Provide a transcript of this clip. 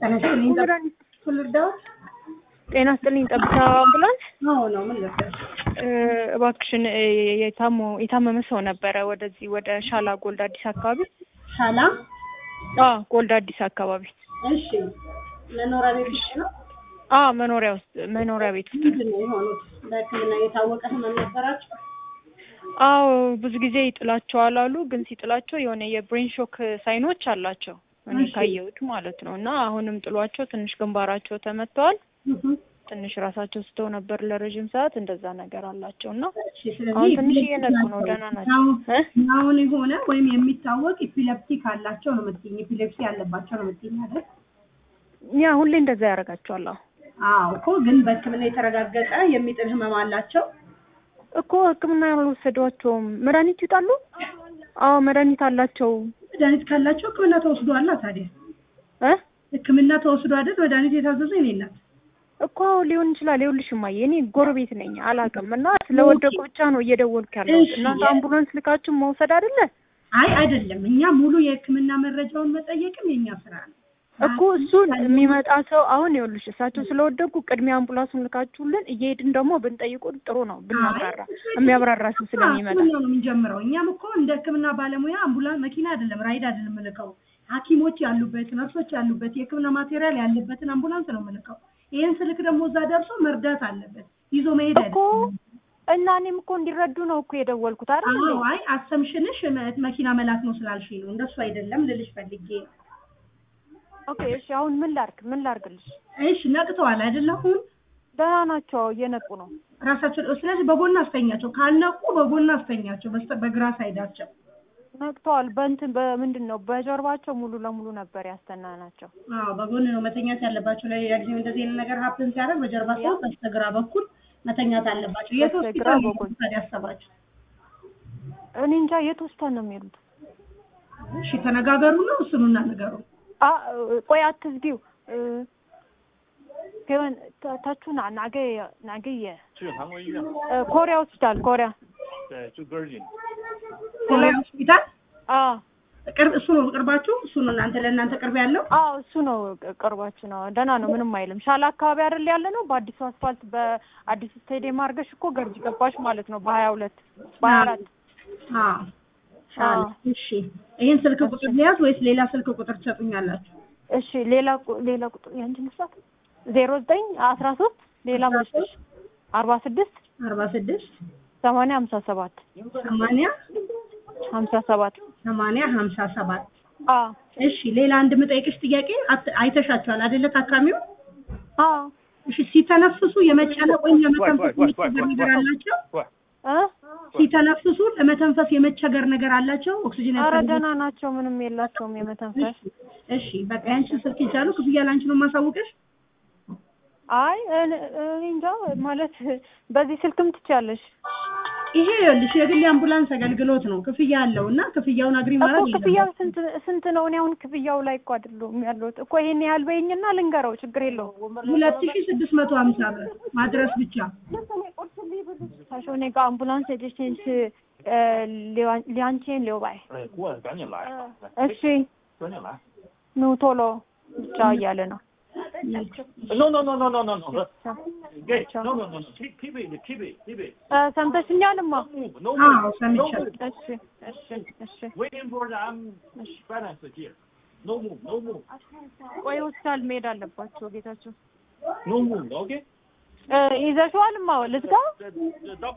ተነስተልኝ ተልርዳው ጤና ይስጥልኝ ጠብታ አምቡላንስ ነው ምን ነበር እባክሽን የታመመ ሰው ነበረ ወደዚህ ወደ ሻላ ጎልድ አዲስ አካባቢ ሻላ ጎልድ አዲስ አካባቢ እሺ መኖሪያ ቤት ውስጥ ነው መኖሪያ ቤት ውስጥ ነው የሆነው በሕክምና የታወቀ ህመም ነበራቸው ብዙ ጊዜ ይጥላቸዋል አሉ ግን ሲጥላቸው የሆነ የብሬን ሾክ ሳይኖች አላቸው እኔ ካየሁት ማለት ነው እና አሁንም ጥሏቸው ትንሽ ግንባራቸው ተመተዋል ትንሽ ራሳቸው ስተው ነበር ለረጅም ሰዓት እንደዛ ነገር አላቸውና አሁን ትንሽ እየነቁ ነው ደህና ናቸው አሁን የሆነ ወይም የሚታወቅ ኢፒሌፕቲክ አላቸው ነው መጥኝ ኢፒሌፕሲ ያለባቸው ነው መጥኝ አይደል ያ ሁሌ እንደዛ ያረጋቸዋል እኮ ግን በሕክምና የተረጋገጠ የሚጥል ህመም አላቸው እኮ ሕክምና ያልወሰዷቸውም መድኃኒት ይጣሉ መድኃኒት አላቸው መድኃኒት ካላቸው ሕክምና ተወስዷል ታዲያ ሕክምና ተወስዶ አይደል መድኃኒት የታዘዘ እኔናት እኮ ሊሆን ይችላል ይኸውልሽማዬ እኔ ጎረቤት ነኝ አላውቅምና ስለወደቁ ብቻ ነው እየደወልኩ ያለው እናንተ አምቡላንስ ልካችሁ መውሰድ አይደለ አይደለም እኛ ሙሉ የሕክምና መረጃውን መጠየቅም የኛ ስራ ነው እኮ እሱን የሚመጣ ሰው አሁን ይኸውልሽ እሳቸው ስለወደቁ ቅድሚያ አምቡላንሱን ልካችሁልን እየሄድን ደግሞ ብንጠይቁ ጥሩ ነው ብናብራራ የሚያብራራ ሰው ስለሚመጣ ነው የምንጀምረው እኛም እኮ እንደ ሕክምና ባለሙያ አምቡላንስ መኪና አይደለም ራይድ አይደለም ልከው ሐኪሞች ያሉበት ነርሶች ያሉበት የሕክምና ማቴሪያል ያለበትን አምቡላንስ ነው የምልከው ይሄን ስልክ ደግሞ እዛ ደርሶ መርዳት አለበት ይዞ መሄድ እኮ እና እኔም እኮ እንዲረዱ ነው እኮ የደወልኩት አይደል አይ አሰምሽንሽ መኪና መላክ ነው ስላልሽኝ ነው እንደሱ አይደለም ልልሽ ፈልጌ ኦኬ እሺ አሁን ምን ላርግልሽ እሺ ነቅተዋል አይደል አሁን ደህና ናቸው እየነቁ ነው ራሳቸው ስለዚህ በጎን አስተኛቸው ካልነቁ በጎን አስተኛቸው በግራ ሳይዳቸው ነቅተዋል በምንድነው በጀርባቸው ሙሉ ለሙሉ ነበር ያስተናናቸው በጎን ነው መተኛት ያለባቸው ላይ ያግኝ እንደዚህ ነገር ሀፕን ሲያደርግ በጀርባ ሳይሆን በስተግራ በኩል መተኛት አለባቸው የት ሆስፒታል ያሰባችሁ እኔ እንጃ የት ሆስፒታል ነው የሚሉት እሺ ተነጋገሩ ነው እሱንና ነገሩ ቆይ አትዝጊው ከወን ታቹና ናገየ ኮሪያ ሆስፒታል ኮሪያ ሆስፒታል ቅርብ እሱ ነው ቅርባችሁ እሱ ነው ለእናንተ ቅርብ ያለው እሱ ነው ቅርባችሁ ነው ደህና ነው ምንም አይልም ሻላ አካባቢ አይደል ያለ ነው በአዲሱ አስፋልት በአዲሱ ስቴዲየም አርገሽ እኮ ገርጂ ገባሽ ማለት ነው በ22 በ24 እሺ ይሄን ስልክ ቁጥር ሊያዝ ወይስ ሌላ ስልክ ቁጥር ትሰጡኛላችሁ እሺ ሌላ ቁጥር ያንቺ መስራት 0913 ሌላ መስሽ 46 8057 እሺ ሌላ አንድ መጠይቅሽ ጥያቄ አይተሻቸዋል አይደለ ታካሚው እሺ ሲተነፍሱ የመጨነቅ ወይም የመተንፈስ ነገር አላቸው ሲተነፍሱ ለመተንፈስ የመቸገር ነገር አላቸው ኦክሲጅን አረደና ናቸው ምንም የላቸውም የመተንፈስ እሺ በቃ ያንቺ ስልክ ይቻሉ ክፍያ ላንቺ ነው ማሳውቀሽ አይ እንጃ ማለት በዚህ ስልክም ትቻለሽ ይሄ ይኸውልሽ የግል አምቡላንስ አገልግሎት ነው ክፍያ አለውና ክፍያውን አግሪ ማለት ነው ክፍያው ስንት ነው እኔ አሁን ክፍያው ላይ እኮ አይደለም ያለሁት እኮ ይሄን ያህል በይኝና ልንገረው ችግር የለውም 2650 ብር ማድረስ ብቻ ታሾኔ ጋር አምቡላንስ ኤጀንሲ ሊያንቺን ሊወባይ እሺ ነው ቶሎ ብቻ እያለ ነው No. Okay. No. Keep it. ሰምተሽኛልማ ሰምቻለሁ እሺ Waiting for the balance here. No move. ቆይ ሆስፒታል መሄድ አለባቸው ጌታቸው No move, okay? ይዘሽዋልማ ልዝጋ